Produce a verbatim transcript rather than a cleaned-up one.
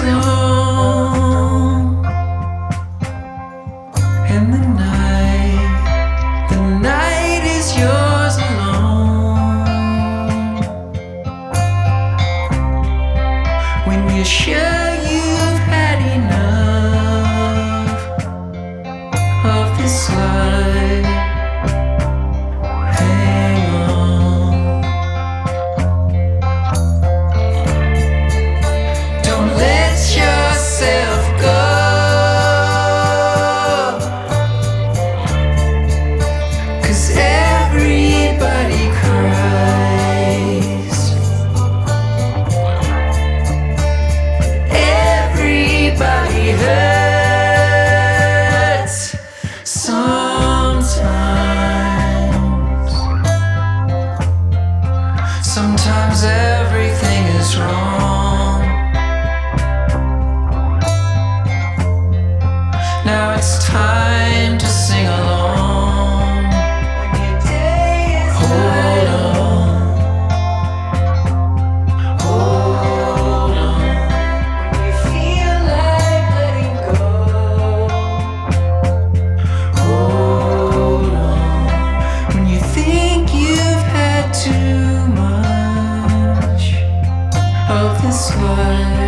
long, and the night, the night is yours alone. When you're sure you've had enough of this life, hang on. Don't let yourself go, 'cause everybody cries, everybody hurts sometimes. Sometimes everything is wrong. Now it's time to sing along. Hold on, hold on. When you feel like letting go, hold on. When you think you've had too much of this life.